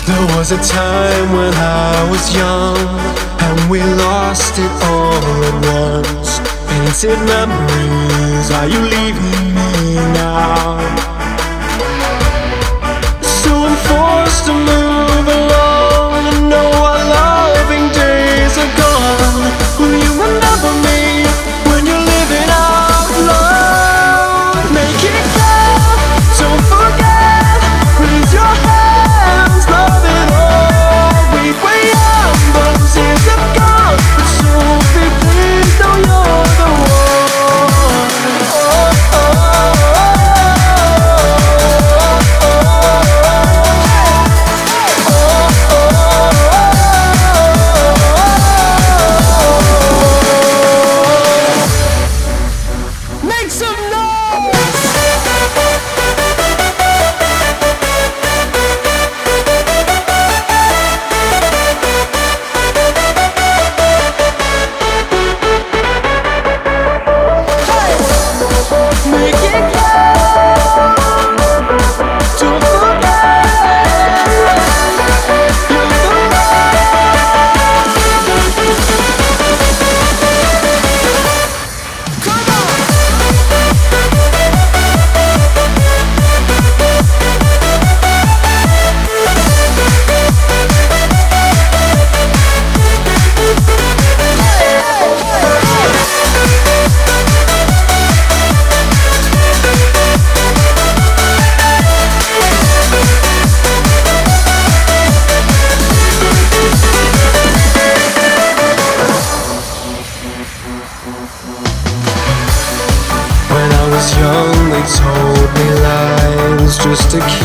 There was a time when I was young, and we lost it all at once. Painted memories, are you leaving me now? So I'm forced to move along, and know our loving days are gone. Will you remember me when you're living out loud? Make it count, don't forget, raise your hands, love it all. We were young, but years have gone. But Sophie, please know you're the one. Make some noise! Make it count. Don't forget, you're the one. Come on. When I was young, they told me lies just to keep